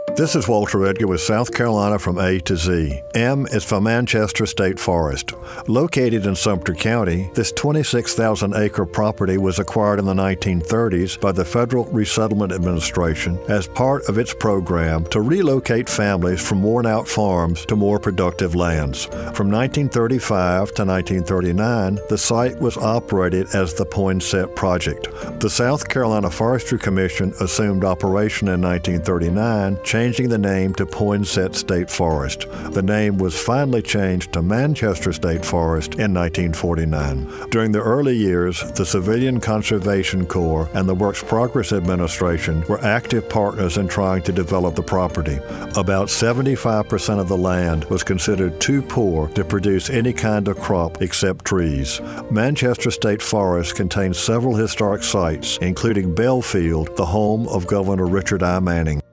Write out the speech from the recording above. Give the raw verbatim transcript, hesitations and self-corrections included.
This is Walter Edgar with South Carolina from A to Z. M is for Manchester State Forest. Located in Sumter County, this twenty-six thousand acre property was acquired in the nineteen thirties by the Federal Resettlement Administration as part of its program to relocate families from worn-out farms to more productive lands. From nineteen thirty-five to nineteen thirty-nine, the site was operated as the Poinsett Project. The South Carolina Forestry Commission assumed operation in nineteen thirty-nine, changing the name to Poinsett State Forest. The name was finally changed to Manchester State Forest in nineteen forty-nine. During the early years, the Civilian Conservation Corps and the Works Progress Administration were active partners in trying to develop the property. About seventy-five percent of the land was considered too poor to produce any kind of crop except trees. Manchester State Forest contains several historic sites, including Belfield, the home of Governor Richard I. Manning.